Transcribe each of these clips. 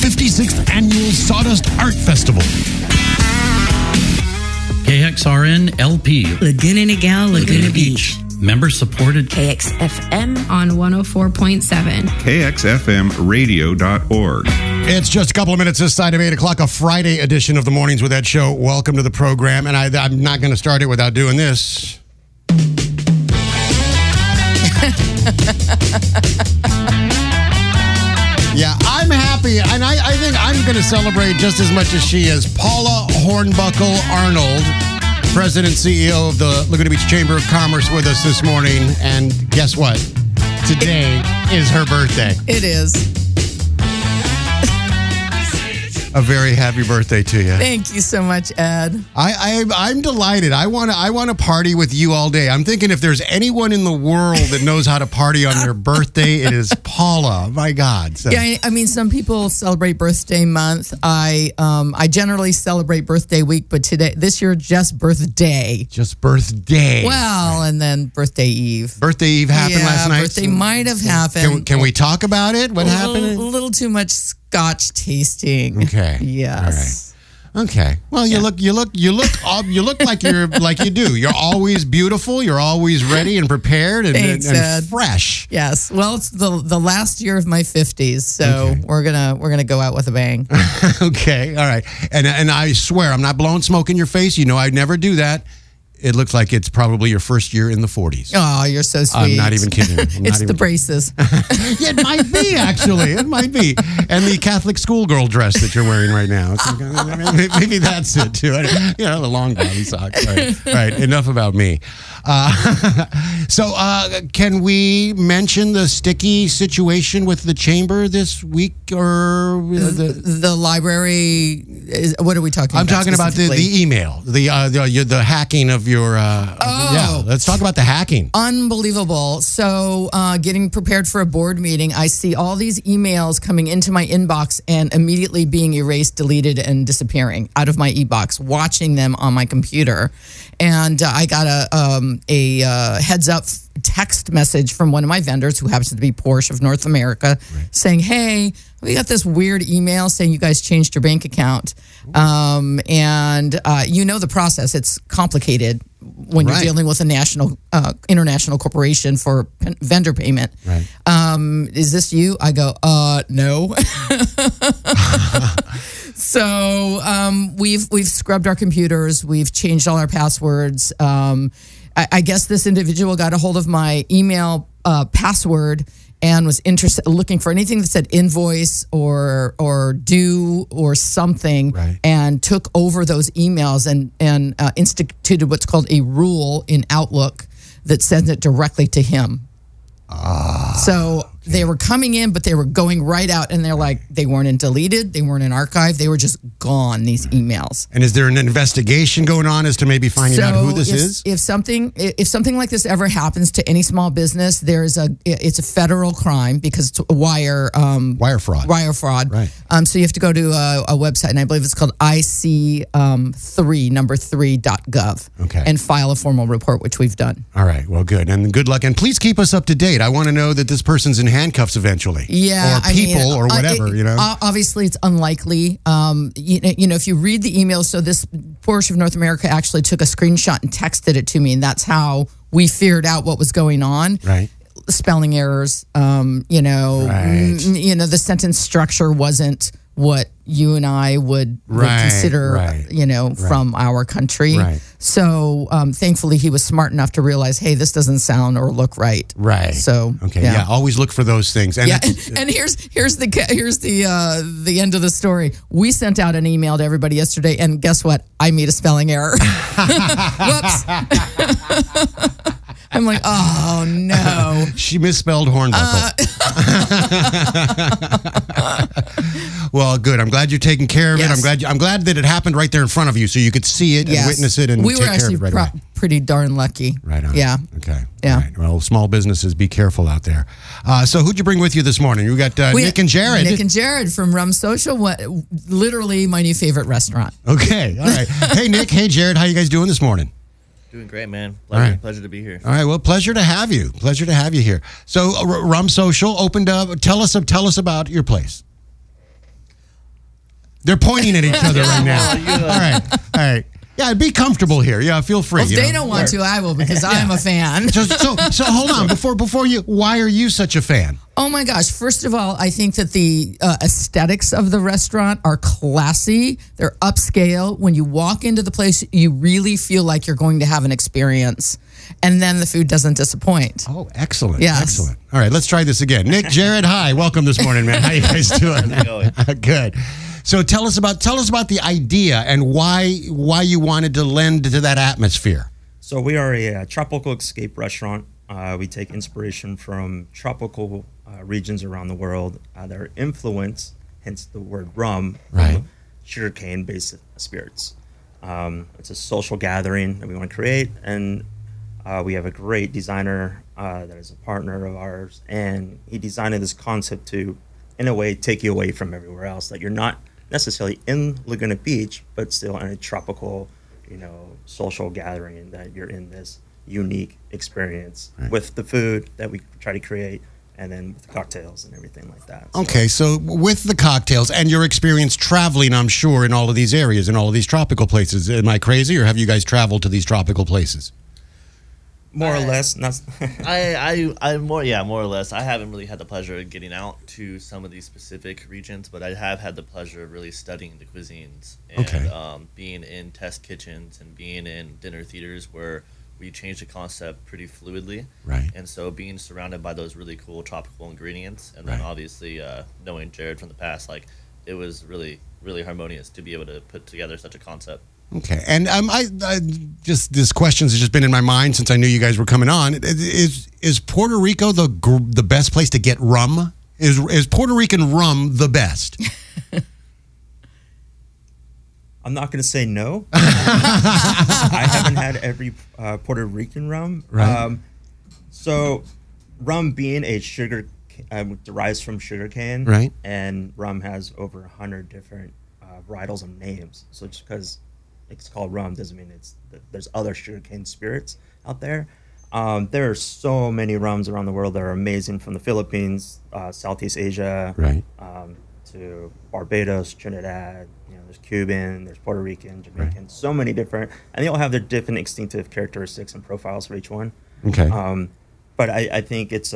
56th Annual Sawdust Art Festival. KXRN LP. Laguna Niguel, Laguna Beach. Member supported. KXFM on 104.7. KXFMradio.org. It's just a couple of minutes this side of 8 o'clock, a Friday edition of the Mornings with Ed show. Welcome to the program. And I'm not going to start it without doing this. Yeah, I'm happy, and I think I'm going to celebrate just as much as she is. Paula Hornbuckle Arnold, President and CEO of the Laguna Beach Chamber of Commerce, with us this morning. And guess what? Today is her birthday. It is. A very happy birthday to you. Thank you so much, Ed. I'm delighted. I want to party with you all day. I'm thinking if there's anyone in the world that knows how to party on their birthday, it is Paula. My God. So. Yeah, I mean, some people celebrate birthday month. I generally celebrate birthday week, but this year, just birthday. Just birthday. Well, and then birthday eve. Birthday eve happened last night. Birthday might have happened. Can we talk about it? What happened? A little too much Scotch tasting. Okay. Yes. All right. Okay. Well, you look like you're like you do. You're always beautiful. You're always ready and prepared and fresh. Yes. Well, it's the last year of my 50s, so we're gonna go out with a bang. Okay. All right. And I swear I'm not blowing smoke in your face. You know I'd never do that. It looks like it's probably your first year in the 40s. Oh, you're so sweet. I'm not even kidding. It's the braces. Yeah, it might be, actually. It might be. And the Catholic schoolgirl dress that you're wearing right now. Maybe that's it, too. The long body socks. All right. Enough about me. So can we mention the sticky situation with the chamber this week? Or the library? What are we talking about? I'm talking about the email, the hacking of your yeah, let's talk about the hacking. Unbelievable. So getting prepared for a board meeting, I see all these emails coming into my inbox and immediately being erased, deleted, and disappearing out of my e-box, watching them on my computer. And I got a heads up text message from one of my vendors, who happens to be Porsche of North America, saying, hey, we got this weird email saying you guys changed your bank account. And you know the process. It's complicated when you're dealing with a international corporation for vendor payment. Right. Is this you? I go, no. So we've scrubbed our computers. We've changed all our passwords. I guess this individual got a hold of my email password and was looking for anything that said invoice or due or something, and took over those emails and instituted what's called a rule in Outlook that sends it directly to him. So they were coming in, but they were going right out, and they're like, they weren't deleted, they weren't in archive, they were just gone, these emails. And is there an investigation going on as to maybe finding out who this is? If something like this ever happens to any small business, it's a federal crime because it's wire fraud. Wire fraud. Right. So you have to go to a website, and I believe it's called IC3.gov. Okay. And file a formal report, which we've done. All right. Well, good. And good luck. And please keep us up to date. I want to know that this person's in handcuffs eventually. Yeah. Or people or whatever, Obviously, it's unlikely. If you read the email, so this Porsche of North America actually took a screenshot and texted it to me, and that's how we figured out what was going on. Right. Spelling errors, the sentence structure wasn't what you and I would consider, from our country. Right. So thankfully, he was smart enough to realize, hey, this doesn't sound or look right. Right. So yeah, always look for those things. And and here's the end of the story. We sent out an email to everybody yesterday, and guess what? I made a spelling error. Whoops. I'm like, oh no. She misspelled Hornbuckle. Well, good. I'm glad you're taking care of it. I'm glad that it happened right there in front of you, so you could see it and witness it and take care of it right away. We were actually pretty darn lucky. Right on. Yeah. Okay. Yeah. Right. Well, small businesses, be careful out there. So who'd you bring with you this morning? We got Nick and Jared. Nick and Jared from Rum Social, literally my new favorite restaurant. Okay. All right. Hey, Nick. Hey, Jared. How you guys doing this morning? Doing great, man. Pleasure to be here. All right. Well, pleasure to have you. Pleasure to have you here. So, Rum Social opened up. Tell us about your place. They're pointing at each other right now. All right. Yeah, be comfortable here. Yeah, feel free. Well, if they don't want to, I will, because I'm a fan. So hold on. Before you, why are you such a fan? Oh my gosh. First of all, I think that the aesthetics of the restaurant are classy. They're upscale. When you walk into the place, you really feel like you're going to have an experience. And then the food doesn't disappoint. Oh, excellent. Yes. Excellent. All right, let's try this again. Nick, Jared, hi. Welcome this morning, man. How you guys doing? Good. So tell us about the idea and why you wanted to lend to that atmosphere. So we are a tropical escape restaurant. We take inspiration from tropical regions around the world that are influenced, hence the word rum, right? Sugarcane-based spirits. It's a social gathering that we want to create, and we have a great designer that is a partner of ours, and he designed this concept to, in a way, take you away from everywhere else, that you're not necessarily in Laguna Beach, but still in a tropical, social gathering, that you're in this unique experience with the food that we try to create, and then with the cocktails and everything like that. Okay, so with the cocktails and your experience traveling, I'm sure, in all of these areas, in all of these tropical places, am I crazy, or have you guys traveled to these tropical places? More or less. Not more or less. I haven't really had the pleasure of getting out to some of these specific regions, but I have had the pleasure of really studying the cuisines and being in test kitchens and being in dinner theaters where we change the concept pretty fluidly. Right. And so being surrounded by those really cool tropical ingredients, and then obviously knowing Jared from the past, it was really, really harmonious to be able to put together such a concept. Okay, and I just this questions has just been in my mind since I knew you guys were coming on. Is Puerto Rico the best place to get rum? Is Puerto Rican rum the best? I'm not going to say no. I haven't had every Puerto Rican rum. Right. So, rum being a sugar derives from sugarcane, right? And rum has over 100 different varietals of names. So just because it's called rum doesn't mean there's other sugarcane spirits out there. There are so many rums around the world that are amazing, from the Philippines, Southeast Asia, right, to Barbados, Trinidad. There's Cuban, there's Puerto Rican, Jamaican, so many different, and they all have their different instinctive characteristics and profiles for each one. Okay. But I think it's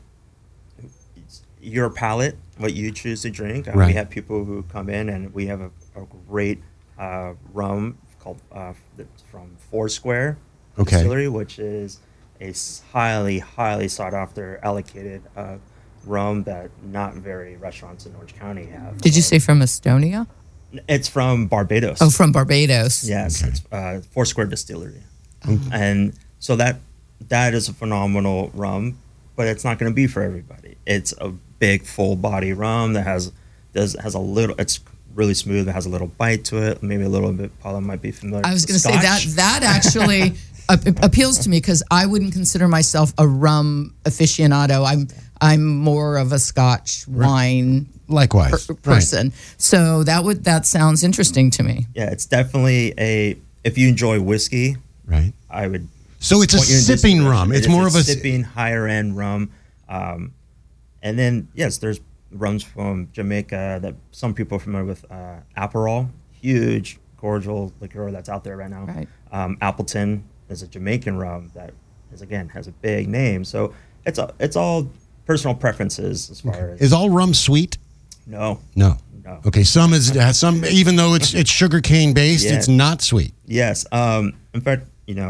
your palate, what you choose to drink. Right. We have people who come in, and we have a great rum called from Foursquare Distillery, which is a highly, highly sought after allocated rum that not very restaurants in Orange County have. Did you say from Estonia? It's from Barbados. Oh, from Barbados. Yes, it's Foursquare Distillery, and so that is a phenomenal rum, but it's not going to be for everybody. It's a big, full body rum that has a little. It's really smooth. It has a little bite to it. Maybe a little bit. Paula might be familiar. I was going to say that actually appeals to me, because I wouldn't consider myself a rum aficionado. I'm more of a Scotch wine person. Right. So that sounds interesting to me. Yeah, it's definitely if you enjoy whiskey, right, I would. So it's a sipping rum. It's more of a sipping, higher end rum. And then yes, there's rums from Jamaica that some people are familiar with. Aperol, huge, cordial liqueur that's out there right now. Right. Appleton is a Jamaican rum that has a big name. So it's all personal preferences as far as. Is all rum sweet? No. Okay, some even though it's sugarcane based, it's not sweet. Yes. In fact,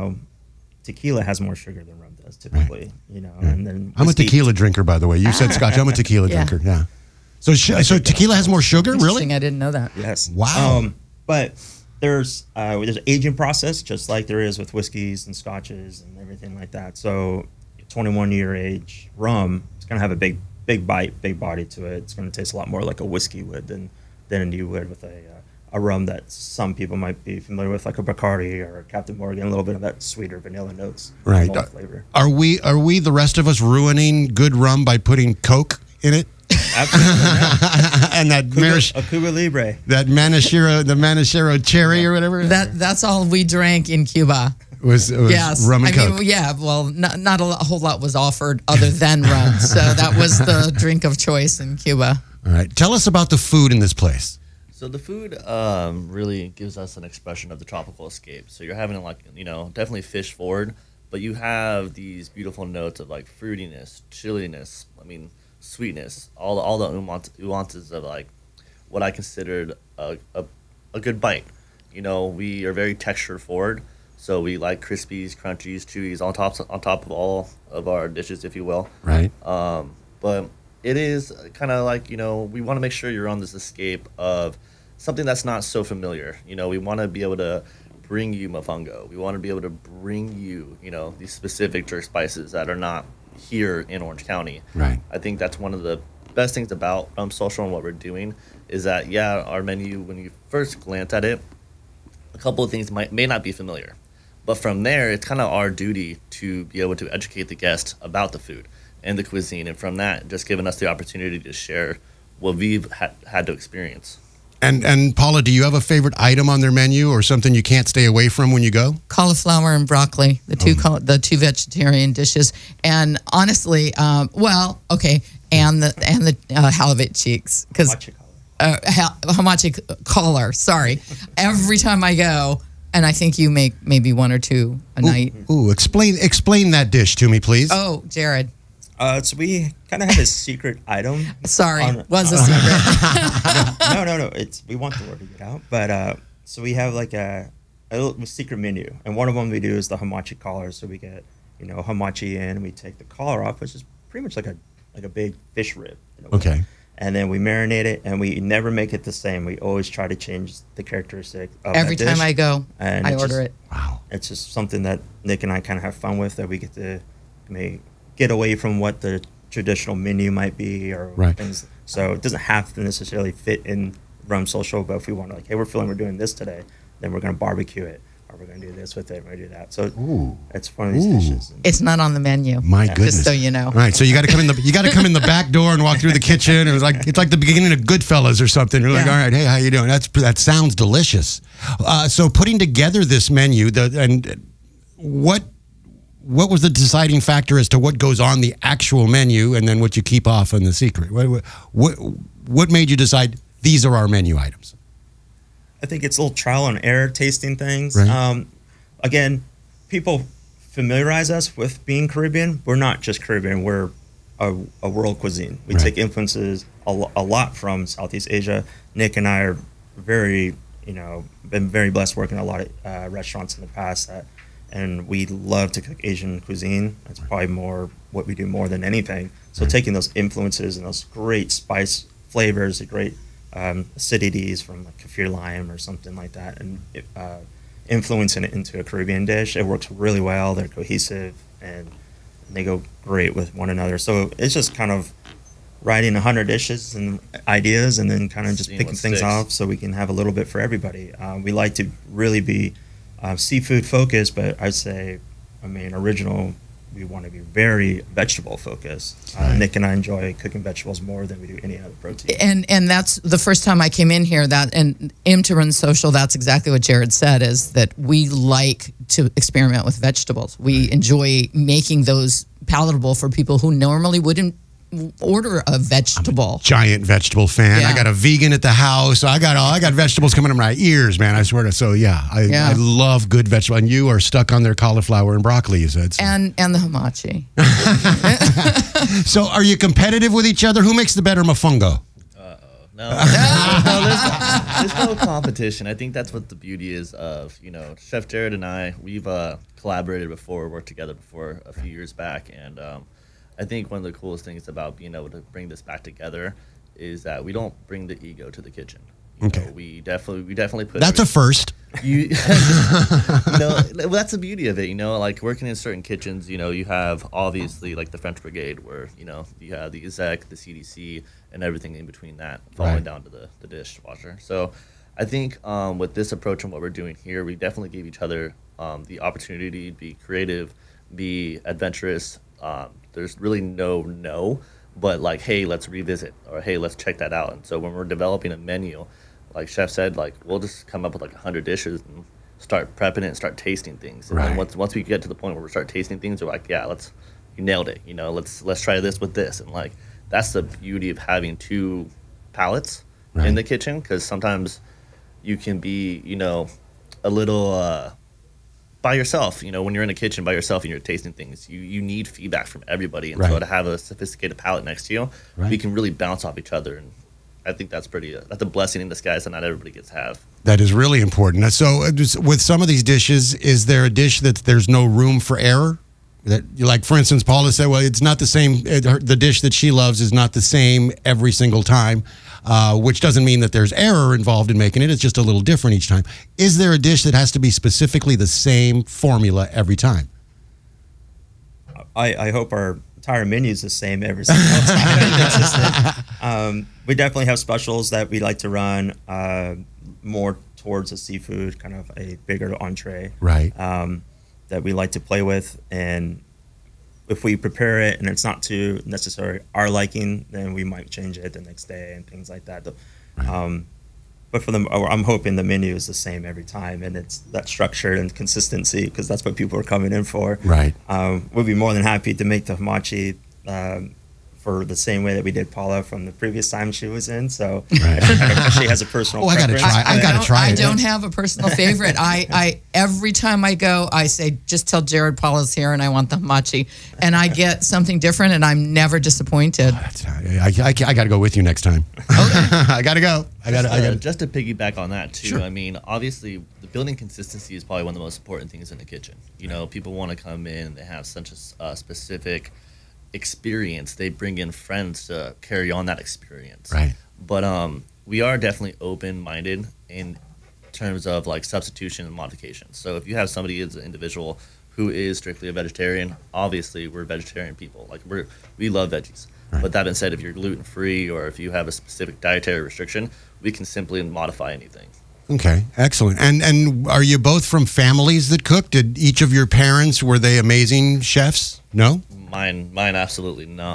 tequila has more sugar than rum does typically. Right. And then I'm a tequila drinker, by the way. You said Scotch. I'm a tequila drinker. Yeah. So tequila has more sugar, really? I didn't know that. Yes. Wow. But there's an aging process, just like there is with whiskeys and scotches and everything like that. So 21-year age rum, it's going to have a big bite, big body to it. It's going to taste a lot more like a whiskey would than you would with a rum that some people might be familiar with, like a Bacardi or a Captain Morgan, a little bit of that sweeter vanilla notes. Right. Flavor. Are we the rest of us ruining good rum by putting Coke in it? Absolutely. And that a Cuba Libre. That Manachero cherry or whatever. That's all we drank in Cuba. Was rum and Coke. Not a whole lot was offered other than rum. So that was the drink of choice in Cuba. All right. Tell us about the food in this place. So the food really gives us an expression of the tropical escape. So you're having like, definitely fish forward, but you have these beautiful notes of like fruitiness, chilliness, sweetness, all the nuances of like what I considered a good bite. We are very texture forward, so we like crispies, crunchies, chewies on top of all of our dishes, if you will. Right. But it is kind of like, we want to make sure you're on this escape of something that's not so familiar. We want to be able to bring you mofongo. We want to be able to bring you, these specific jerk spices that are not here in Orange County. Right. I think that's one of the best things about Social and what we're doing is that, our menu, when you first glance at it, a couple of things may not be familiar. But from there, it's kind of our duty to be able to educate the guest about the food and the cuisine. And from that, just giving us the opportunity to share what we've had to experience. And Paula, do you have a favorite item on their menu or something you can't stay away from when you go? Cauliflower and broccoli, the two vegetarian dishes, and honestly, and the halibut cheeks because hamachi collar. Sorry, every time I go, and I think you make maybe one or two a night. Explain that dish to me, please. Oh, Jared. So we kind of have a secret item. Sorry, was a secret. No. We want the word to get out. But so we have like a little secret menu, and one of them we do is the hamachi collar. So we get hamachi in, and we take the collar off, which is pretty much like a big fish rib. Okay. And then we marinate it, and we never make it the same. We always try to change the characteristic of every that time dish. I go. And I order it. Wow. It's just something that Nick and I kind of have fun with, that we get to get away from what the traditional menu might be or things. So it doesn't have to necessarily fit in Rum Social, but if we want to, like, hey, we're doing this today, then we're going to barbecue it, or we're going to do this with it, we're going to do that. So it's one of these dishes. It's not on the menu. My goodness. Just so you know. All right, so you got to come in the back door and walk through the kitchen. It's like the beginning of Goodfellas or something. You're like, all right, hey, how you doing? That sounds delicious. So putting together this menu, what was the deciding factor as to what goes on the actual menu and then what you keep off on the secret? What made you decide these are our menu items? I think it's a little trial and error tasting things. Right. Again, people familiarize us with being Caribbean. We're not just Caribbean. We're a world cuisine. We take influences a lot from Southeast Asia. Nick and I are very, been very blessed working at a lot of restaurants in the past and we love to cook Asian cuisine. That's probably more what we do more than anything. So taking those influences and those great spice flavors, the great acidities from like kaffir lime or something like that, and influencing it into a Caribbean dish, it works really well. They're cohesive and they go great with one another. So it's just kind of writing 100 dishes and ideas and then kind of just picking things off so we can have a little bit for everybody. We like to really be seafood focused, but I'd say, original, we want to be very vegetable focused. Nick and I enjoy cooking vegetables more than we do any other protein. And that's the first time I came in here, and to Run Social, that's exactly what Jared said, is that we like to experiment with vegetables. We enjoy making those palatable for people who normally wouldn't order a vegetable. Giant vegetable fan. I got a vegan at the house. I got vegetables coming in my ears, man. I swear to. So I love good vegetable. And you are stuck on their cauliflower and broccoli, you said. So. And the hamachi. So are you competitive with each other? Who makes the better mofongo? No, there's no competition. I think that's what the beauty is of, Chef Jared and I, we've collaborated before, worked together before a few years back, and I think one of the coolest things about being able to bring this back together is that we don't bring the ego to the kitchen. We definitely put. That's a first. Well, that's the beauty of it. Like working in certain kitchens, you have obviously like the French Brigade, where you have the exec, the CDC, and everything in between that, falling down to the dishwasher. So, I think with this approach and what we're doing here, we definitely gave each other the opportunity to be creative, be adventurous. There's really no, but like, hey, let's revisit, or hey, let's check that out. And so when we're developing a menu, like Chef said, like we'll just come up with like 100 dishes and start prepping it and start tasting things. And then once we get to the point where we start tasting things, we're like, yeah, you nailed it. Let's try this with this. And like that's the beauty of having two palates in the kitchen, because sometimes you can be, a little by yourself. When you're in a kitchen by yourself and you're tasting things, you need feedback from everybody. And so to have a sophisticated palate next to you, we can really bounce off each other. And I think that's that's a blessing in disguise that not everybody gets to have. That is really important. So with some of these dishes, is there a dish that there's no room for error? That, like, for instance, Paula said, well, it's not the same. The dish that she loves is not the same every single time, which doesn't mean that there's error involved in making it. It's just a little different each time. Is there a dish that has to be specifically the same formula every time? I hope our entire menu is the same every single time. We definitely have specials that we like to run more towards a seafood, kind of a bigger entree. Right. That we like to play with, and if we prepare it and it's not too necessarily our liking, then we might change it the next day and things like that. But I'm hoping the menu is the same every time, and it's that structure and consistency, because that's what people are coming in for. Right. We'd be more than happy to make the hamachi for the same way that we did Paula from the previous time she was in. So she has a personal preference. I gotta try it. I don't have a personal favorite. I every time I go, I say, just tell Jared Paula's here and I want the hamachi. And I get something different, and I'm never disappointed. I got to go with you next time. Okay. I got to go. I got just to piggyback on that too. Sure. I mean, obviously, the building consistency is probably one of the most important things in the kitchen. People want to come in and they have such a specific experience. They bring in friends to carry on that experience. Right. But we are definitely open-minded in terms of like substitution and modification. So if you have somebody as an individual who is strictly a vegetarian, obviously we're vegetarian people. Like we love veggies. Right. But that being said, if you're gluten-free or if you have a specific dietary restriction, we can simply modify anything. Okay, excellent. And are you both from families that cook? Did each of your parents, were they amazing chefs? No? Mine absolutely not.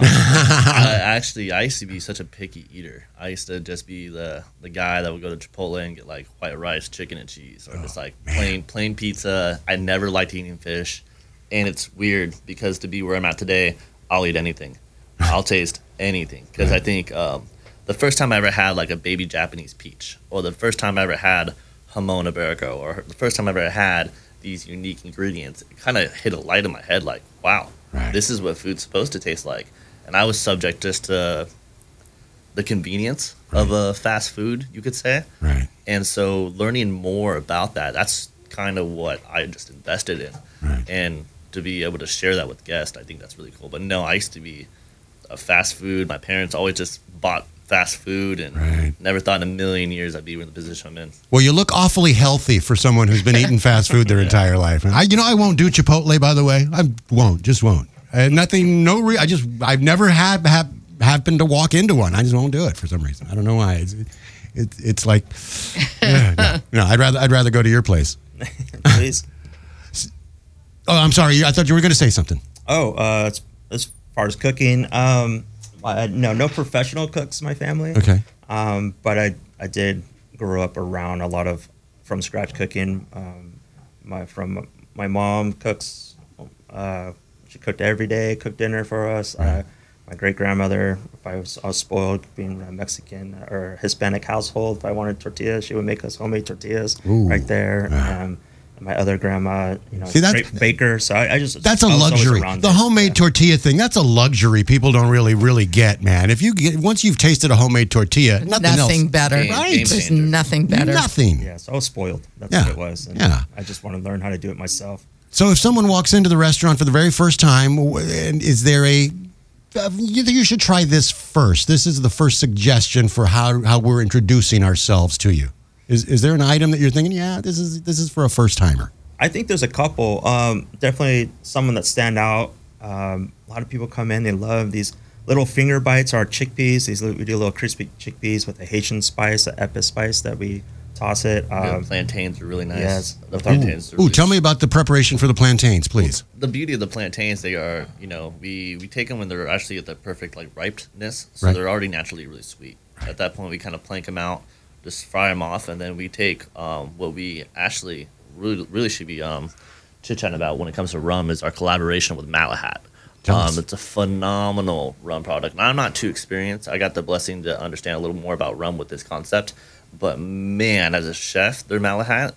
I used to be such a picky eater. I used to just be the guy that would go to Chipotle and get like white rice, chicken, and cheese, or just like plain pizza. I never liked eating fish, and it's weird because to be where I'm at today, I'll eat anything. I'll taste anything, because I think the first time I ever had like a baby Japanese peach, or the first time I ever had hamon iberico, or the first time I ever had these unique ingredients, it kind of hit a light in my head like, wow, this is what food's supposed to taste like. And I was subject just to the convenience of a fast food, you could say. Right. And so learning more about that, that's kind of what I just invested in. Right. And to be able to share that with guests, I think that's really cool. But no, I used to be a fast food. My parents always just bought fast food, and never thought in a million years I'd be in the position I'm in. Well, you look awfully healthy for someone who's been eating fast food their entire life. I won't do Chipotle, by the way. I won't. I've never happened to walk into one. I just won't do it for some reason. I don't know why. It's like, no. I'd rather go to your place. Please. Oh, I'm sorry. I thought you were going to say something. Oh, as far as cooking, no professional cooks in my family. Okay. But I did grow up around a lot of from scratch cooking. My mom cooks. She cooked every day, cooked dinner for us. Right. My great grandmother, I was spoiled being a Mexican or Hispanic household. If I wanted tortillas, she would make us homemade tortillas right there. My other grandma, great baker. So that's a luxury. The homemade tortilla thing, that's a luxury people don't really get, man. Once you've tasted a homemade tortilla, nothing better. Right? There's nothing better. Nothing. Yeah, so I was spoiled. That's what it was. And I just want to learn how to do it myself. So if someone walks into the restaurant for the very first time, is there you should try this first. This is the first suggestion for how we're introducing ourselves to you. Is there an item that you're thinking, this is for a first timer? I think there's a couple. Definitely someone that stand out. A lot of people come in, they love these little finger bites, our chickpeas. We do little crispy chickpeas with a Haitian spice, an epis spice that we toss it. Plantains are really nice. Yes. The plantains are really tell me about the preparation for the plantains, please. Well, the beauty of the plantains, they are, we take them when they're actually at the perfect ripeness, so they're already naturally really sweet. At that point, we kind of plank them out, just fry them off, and then we take what we actually really should be chit-chatting about when it comes to rum is our collaboration with Malahat. Tell us. It's a phenomenal rum product. Now, I'm not too experienced. I got the blessing to understand a little more about rum with this concept. But man, as a chef, their Malahat,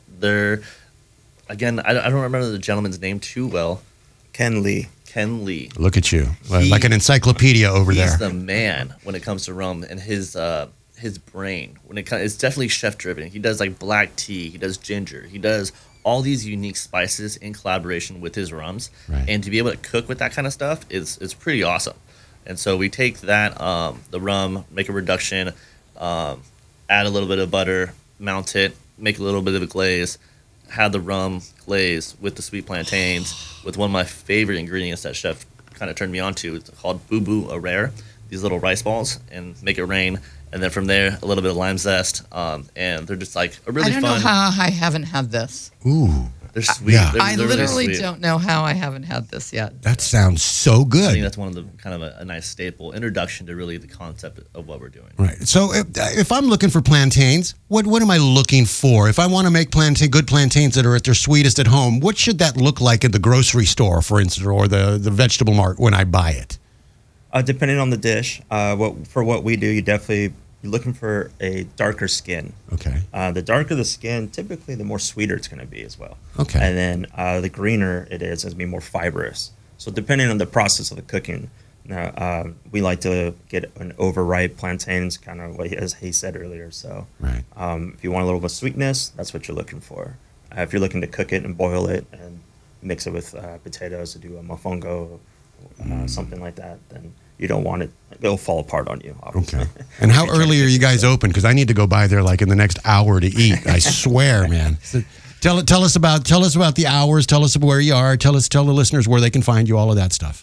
again, I don't remember the gentleman's name too well. Ken Lee. Look at you, like an encyclopedia over there. He's the man when it comes to rum, and his brain. It's definitely chef driven. He does like black tea. He does ginger. He does all these unique spices in collaboration with his rums, and to be able to cook with that kind of stuff is pretty awesome. And so we take that the rum, make a reduction, add a little bit of butter, mount it, make a little bit of a glaze, have the rum glaze with the sweet plantains, with one of my favorite ingredients that chef kind of turned me on to. It's called Boo Boo a Rare. These little rice balls, and make it rain. And then from there, a little bit of lime zest, and they're just like a really fun. I don't know how I haven't had this. Ooh. They're sweet. Yeah. They're I literally really sweet. don't know how I haven't had this yet. That sounds so I good. think that's one of the kind of a nice staple introduction to really the concept of what we're doing. Right. So if I'm looking for plantains, what am I looking for? If I want to make good plantains that are at their sweetest at home, what should that look like at the grocery store, for instance, or the vegetable mart when I buy it? Depending on the dish, what we do, you're looking for a darker skin. Okay. The darker the skin, typically the more sweeter it's going to be as well. Okay. And then the greener it's going to be more fibrous. So depending on the process of the cooking, we like to get an overripe plantains, kind of as he said earlier. So right. If you want a little bit of sweetness, that's what you're looking for. If you're looking to cook it and boil it and mix it with potatoes to do a mofongo, something like that, then you don't want it. It'll fall apart on you, obviously. Okay. And how early are you guys open? Because I need to go by there like in the next hour to eat. I swear, man. So tell us about the hours. Tell us where you are. Tell the listeners where they can find you. All of that stuff.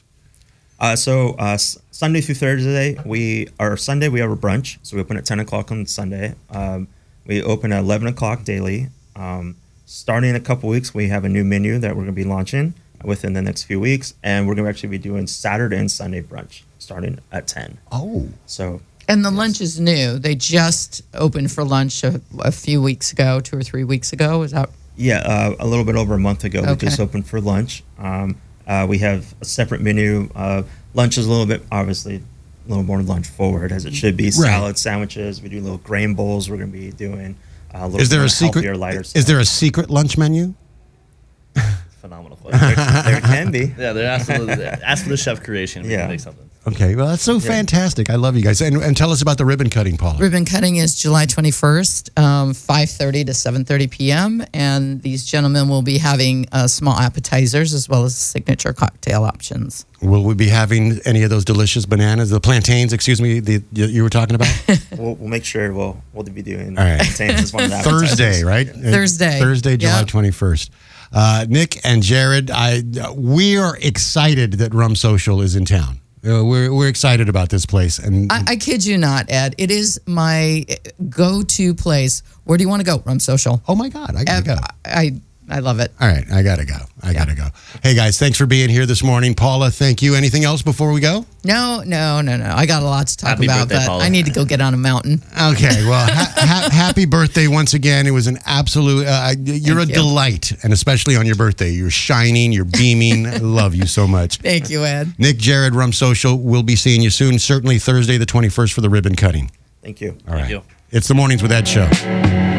Sunday through Thursday, Sunday we have a brunch. So we open at 10 o'clock on Sunday. We open at 11 o'clock daily. Starting in a couple weeks, we have a new menu that we're going to be launching within the next few weeks, and we're going to actually be doing Saturday and Sunday brunch starting at 10. Oh. So. And the lunch is new. They just opened for lunch a few weeks ago, 2 or 3 weeks ago. Is that? Yeah, a little bit over a month ago. Okay. We just opened for lunch. We have a separate menu. Lunch is a little bit, obviously, a little more lunch forward as it should be. Salad, sandwiches. We do little grain bowls. We're going to be doing a little healthier, lighter stuff. Is there a secret lunch menu? Phenomenal question. There can be. Yeah, they're absolutely. Ask for the chef creation. We can make something. Okay, well, that's so fantastic. I love you guys. And tell us about the ribbon cutting, Paula. Ribbon cutting is July 21st, 5:30 to 7:30 p.m. And these gentlemen will be having small appetizers as well as signature cocktail options. Will we be having any of those delicious bananas, the plantains, excuse me, you were talking about? We'll make sure we'll be doing all right. plantains as one of the appetizers. Thursday, right? Thursday, July 21st. Nick and Jared, we are excited that Rum Social is in town. We're excited about this place, and I kid you not, Ed. It is my go-to place. Where do you want to go? Rum Social. Oh my God, I gotta go. I love it. All right, I gotta go. I gotta go. Hey guys, thanks for being here this morning. Paula, thank you. Anything else before we go? No. I got a lot to talk Happy about, birthday, but Paula. I need to go get on a mountain. Okay, well, happy birthday once again. It was an absolute, you're a delight, and especially on your birthday. You're shining, you're beaming. I love you so much. Thank you, Ed. Nick, Jared, Rum Social, we'll be seeing you soon. Certainly Thursday the 21st for the ribbon cutting. Thank you. All right. you. It's the Mornings with Ed show.